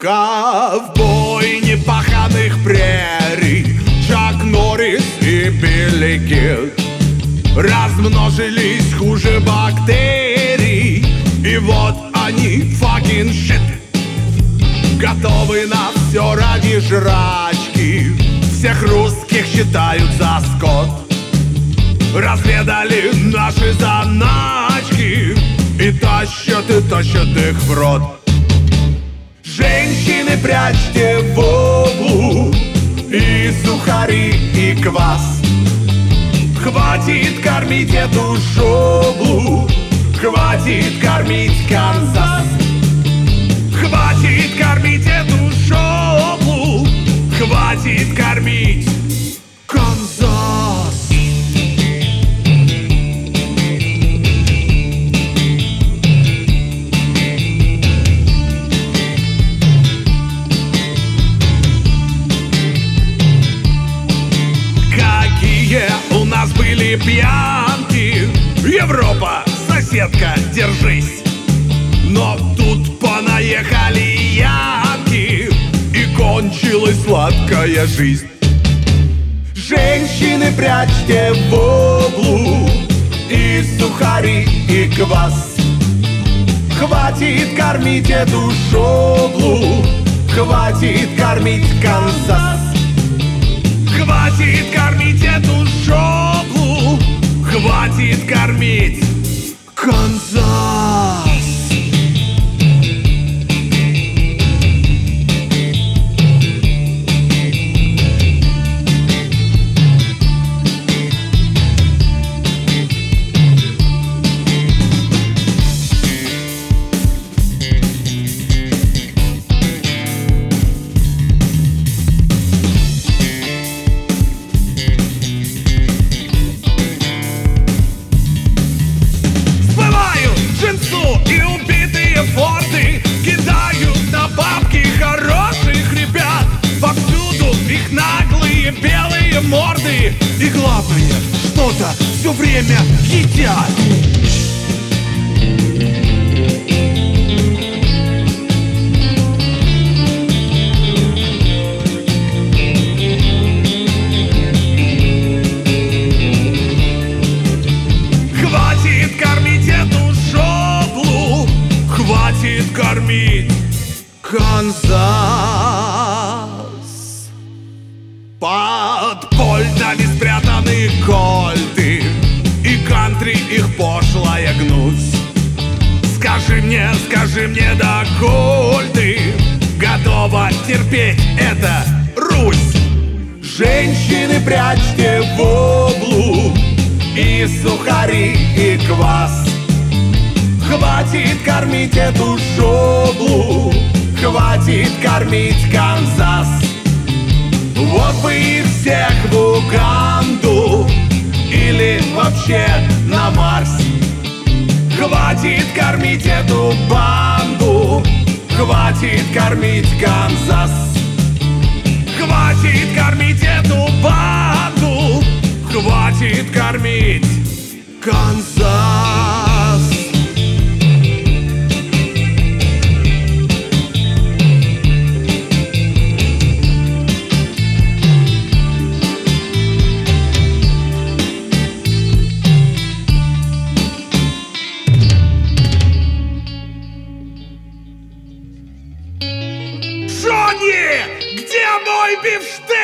Ковбой непаханных прерий, Чак Норрис и Билли Кит размножились хуже бактерий. И вот они, fucking shit, готовы на все ради жрачки. Всех русских считают за скот. Разведали наши заначки и тащат их в рот. Женщины, прячьте в углу и сухари, и квас. Хватит кормить эту шоблу, хватит кормить Канзас. Хватит кормить эту шоблу, хватит кормить Канзас. Какие у нас были пьянки! Европа, соседка, держись! Но тут понаехали янки, и кончилась сладкая жизнь. Женщины, прячьте в углу и сухари, и квас. Хватит кормить эту шоблу, хватит кормить Канзас. Хватит кормить эту шоблу, хватит кормить Канзас. И убитые форты кидают на бабки хороших ребят. Повсюду их наглые белые морды, и главное, что-то все время едят. Хватит кормить эту шоблу, хватит кормить Канзас. Под польтами спрятаны кольты, и кантри их пошлая гнусь. Скажи мне, доколь ты готова терпеть это, Русь? Женщины, прячьте в углу и сухари, и квас. Хватит кормить эту шоблу, хватит кормить Канзас. Вот бы их всех в Уганду или вообще на Марс. Хватит кормить эту банду, хватит кормить Канзас. Хватит кормить эту банду, хватит кормить Канзас. Джонни, где мой бифштейк?